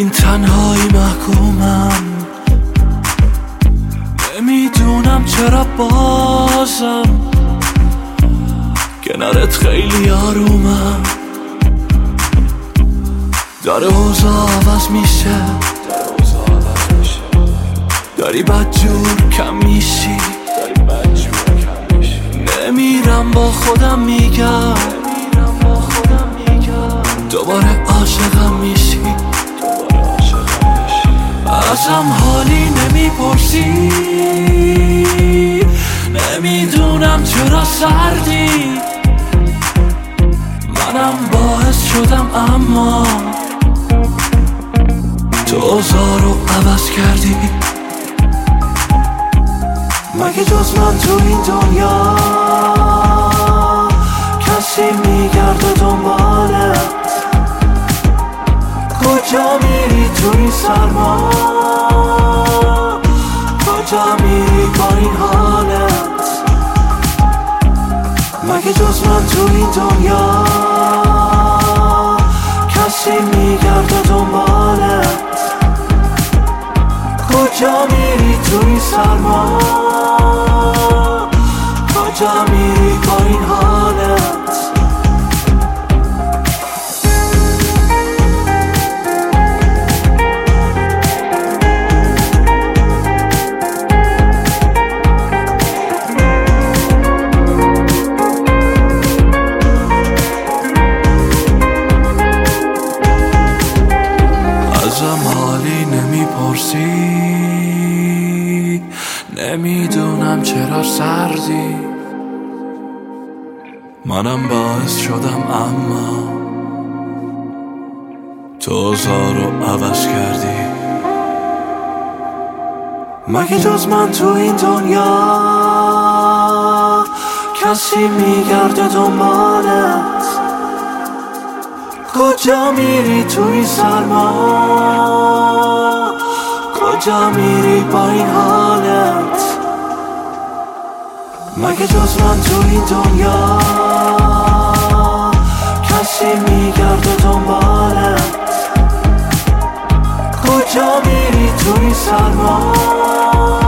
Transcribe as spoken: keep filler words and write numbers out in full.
این تنهایی محکومم، نمیدونم چرا بازم کنارت خیلی آرومم. داره اوضاع عوض میشه، داری بدجور کم میشی، نمیرم با خودم میگم دوباره عاشقم میشی. ازم حالی نمیپرسی، نمیدونم چرا سردی، منم باعث شدم اما تو اوضاع رو عوض کردی. مگه جز من تو این دنیا کسی میگرده دنبالت؟ کجا میری تو این سرما؟ کجا میری با این حالت؟ مگه جز من تو این دنیا کسی میگرده دنبالت؟ کجا میری تو این سرما؟ کجا میری با این حالت؟ ازم حالی نمیپرسی، نمیدونم چرا سردی، منم باعث شدم اما تو اوضاع رو عوض کردی. مگه جز من تو این دنیا کسی میگرده دنبالت؟ کجا میری تو این سرما؟ کجا میری با این حالت؟ مگه جز من تو این دنیا کسی میگرده دنبالت؟ کجا میری تو این سرما؟